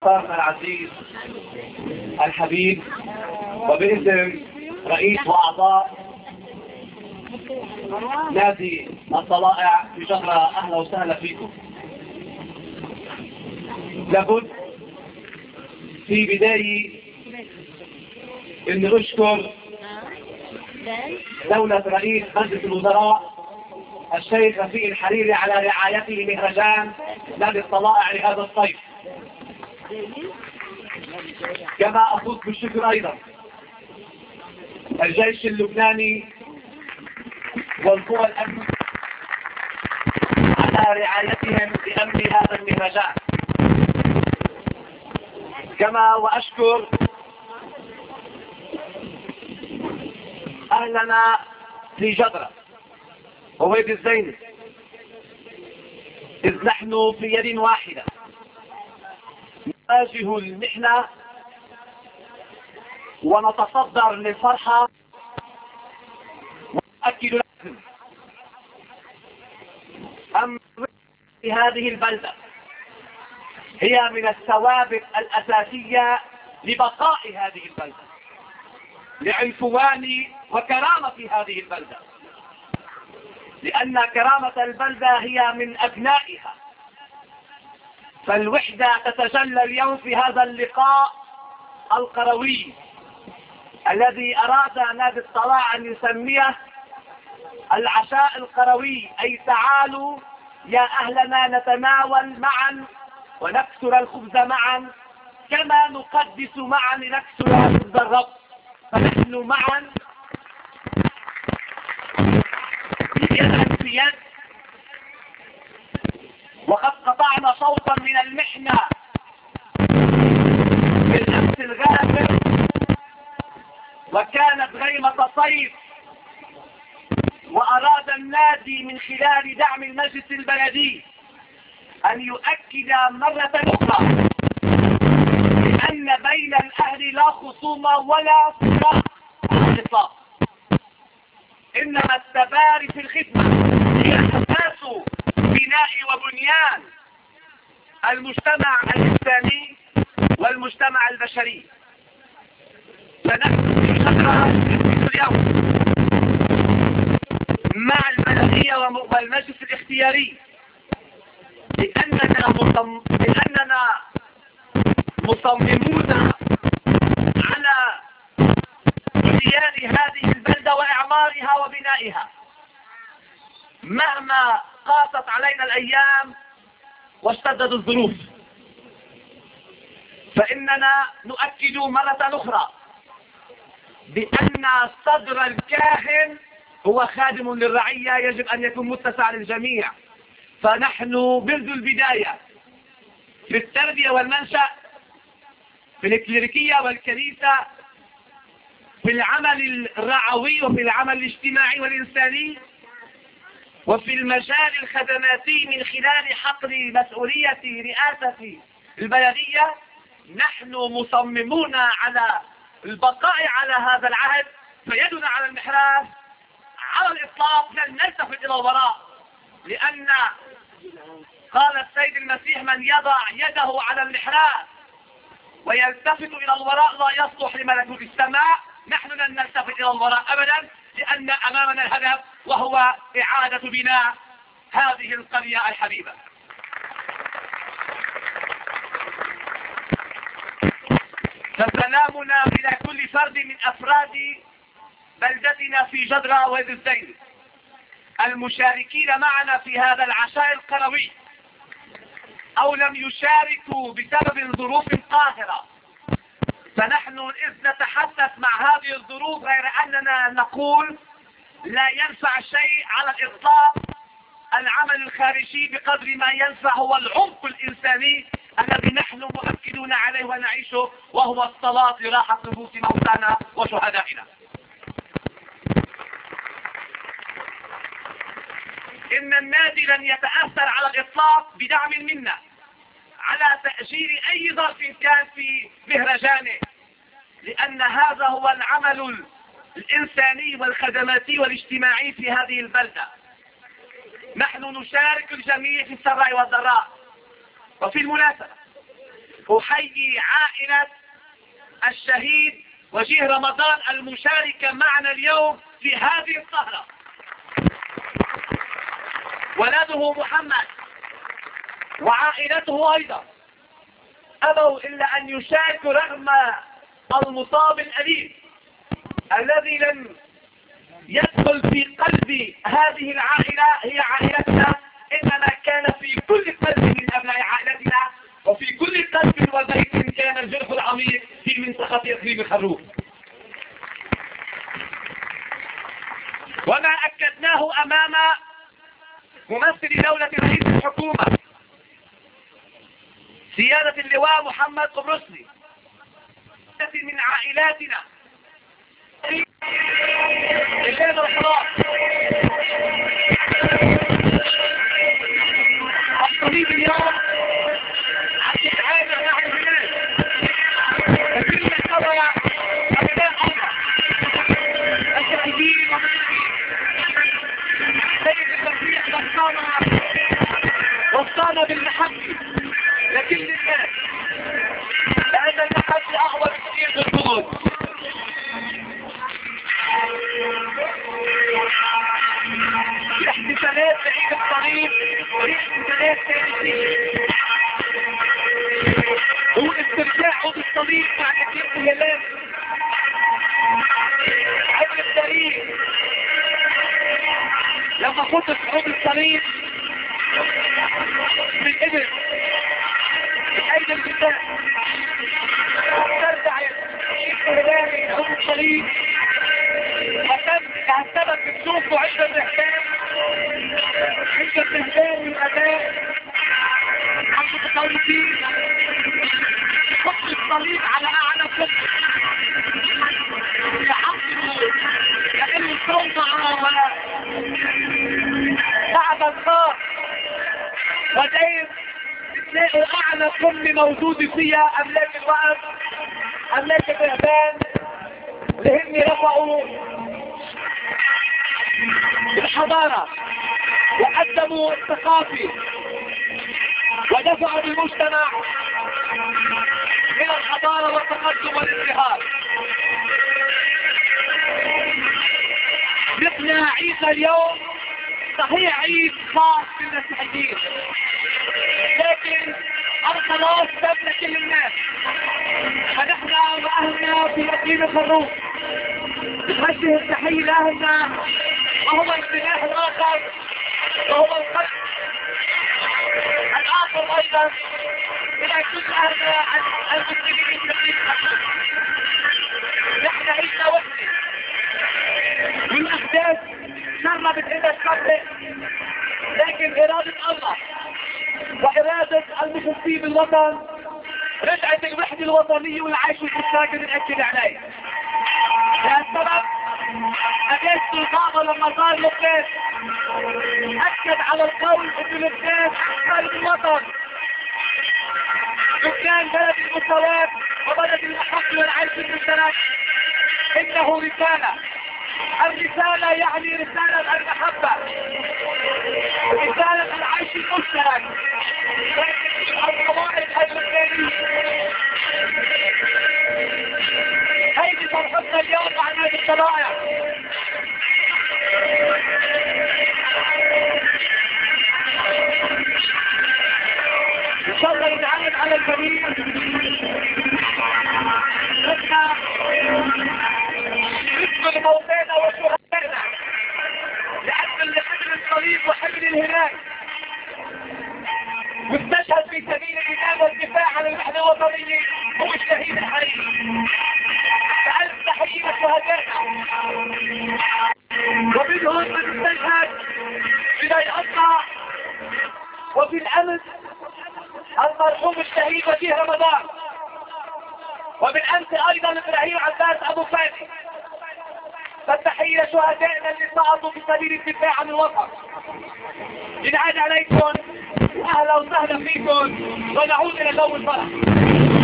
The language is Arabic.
العزيز الحبيب وباسم رئيس وأعضاء نادي الطلائع في جدرة، أهلا وسهلا فيكم. لابد في بداية أن أشكر دولة رئيس مجلس الوزراء الشيخ رفيق الحريري على رعايته لمهرجان نادي الطلائع لهذا الصيف. كما أخص بالشكر أيضا الجيش اللبناني والقوى الأمنية على رعايتهم بأمن هذا المهرجان. كما وأشكر أهلنا في جدرة ووادي الزينب، إذ نحن في يد واحدة نواجه المحنة ونتصدر للفرحة. وأؤكد لكم أن هذه البلدة هي من الثوابت الأساسية لبقاء هذه البلدة، لعنفوان وكرامة هذه البلدة، لأن كرامة البلدة هي من أبنائها. فالوحدة تتجلى اليوم في هذا اللقاء القروي الذي أراد نادي الطلائع أن يسميه العشاء القروي، أي تعالوا يا أهلنا نتناول معا ونكسر الخبز معا كما نقدس معا لنكسر خبز الرب. فنحن معا يدا في يد، وقد قطعنا شوطا من المحنة بالأمس الغابر، وكانت غيمة صيف، وأراد النادي من خلال دعم المجلس البلدي أن يؤكد مرة أخرى بأن بين الأهل لا خصومة ولا صراع على الإطلاق، إنما التباري في الخدمة هي أساس بناء وبنيان المجتمع الإنساني والمجتمع البشري. فنحن في جدرة اليوم مع البلدية والمجلس الاختياري لأننا مصممون على بنيان هذه البلدة وإعمارها وبنائها مهما قاست علينا الأيام واشتدت الظروف. فإننا نؤكد مرة أخرى بأن صدر الكاهن هو خادم للرعية، يجب أن يكون متسع للجميع. فنحن منذ البداية في التربية والمنشأ، في الكليريكية والكنيسة، في العمل الرعوي وفي العمل الاجتماعي والإنساني، وفي المجال الخدماتي من خلال حقل مسؤولية رئاسة البلدية، نحن مصممون على البقاء على هذا العهد. فيدنا على المحراث على الإطلاق، لن نلتفت إلى الوراء، لأن قال السيد المسيح من يضع يده على المحراث ويلتفت إلى الوراء لا يصلح لملكوت السماء. نحن لن نلتفت إلى الوراء أبدا، لأن أمامنا الهدف وهو إعادة بناء هذه القرية الحبيبة. فسلامنا إلى كل فرد من أفراد بلدتنا في جدرة وادي الزينب المشاركين معنا في هذا العشاء القروي، أو لم يشاركوا بسبب ظروف قاهرة. فنحن إذ نتحدث مع هذه الظروف غير أننا نقول لا ينفع شيء على الإطلاق العمل الخارجي بقدر ما ينفع هو العمق الإنساني الذي نحن مؤكدون عليه ونعيشه، وهو الصلاة لراحة نفوس موتانا وشهدائنا. إن النادي لن يتأثر على الإطلاق بدعم منا على تأجيل أي ظرف كان في مهرجانه، لأن هذا هو العمل الإنساني والخدماتي والاجتماعي في هذه البلدة. نحن نشارك الجميع في السراء والضراء. وفي المناسبة أحيي عائلة الشهيد وجيه رمضان المشاركة معنا اليوم في هذه السهرة. ولده محمد وعائلته أيضا أبوا إلا أن يشاركوا رغم المصاب الأليم الذي لم يدخل في قلب هذه العائلة هي عائلتنا، إنما كان في كل قلب من أبناء عائلتنا وفي كل قلب وبيت كان الجرح العميق في منطقة إقليم الخروف. وما أكدناه أمام ممثل دولة رئيس الحكومة سيادة اللواء محمد قبرصلي من عائلاتنا الآن الخلاص الطبيب اليوم عبد العامر نحن هناك لكن نحتضر أبناء الله الشهيدين ومسلمين سيد التنفيح وصانا بالمحبة لكن الناس لأن المحبة أقوى بكثير بالضغط. الاحتفالات بعيد الصليب والاحتفالات تاريخية هو استرجاع عود الصليب مع كثير من الهلال عبر التاريخ. لما خطف عود الصليب من إبل من أيدي الجزاء ترجع الهلال عود الصليب وكان السبب في السوق وعند الرحلان عند الرهبان والأداء عند التطورين حط الصليب على أعلى فضل يحصل لأن الصوت ولا بعد النار ودايم تلاقوا أعلى قمة موجود فيها أملاك الوقت أملاك الرهبان لهم رفعوا الحضارة وقدموا الثقافي ودفعوا المجتمع من الحضارة والتقدم والازدهار. مثل عيد اليوم صحيح عيد خاص بالمسيحيين لكن الخلاص تملك للناس، فنحن وأهلنا في إقليم الخروف نوجه التحية لأهلنا وهو السلاح الآخر وهو القلب الآخر أيضا إلى كل أهلنا المسلمين في الخروف. نحن عيشنا وحدة والأحداث شربت إلى الشر، لكن إرادة الله وإرادة المخلصين بالوطن رجعت الوحدة الوطنية والعيش والإنتاج بنأكد عليه. لهالسبب أجيش القاضي لما صار لبنان أكد على القول إن لبنان أحسن الوطن، لبنان بلد المساواة وبلد المحبة والعيش المشترك. إنه رسالة، الرسالة يعني رسالة المحبة، رسالة العيش المشترك بين القبائل اللبنانية. هيدي فرحتنا اليوم عن هذه الشرائع. ان شاء الله نتعلم على الجميع نذكر موتانا وشهدائنا لأجل حمل الصليب وحمل الهلال واستشهد في سبيل الإمام والدفاع عن الوحدة الوطنية هو الشهيد الحقيقي. فألف تحية شهدائنا ومنهم من استشهد في الأقصى وفي الأمس المرحوم الشهيد وجيه رمضان، وبالأمس أيضا إبراهيم عباس أبو فادي. فالتحية شهدائنا اللي سقطوا في سبيل الدفاع عن الوطن. ينعاد عليكم وأهلا وسهلا فيكم ونعود إلى جو الفرح.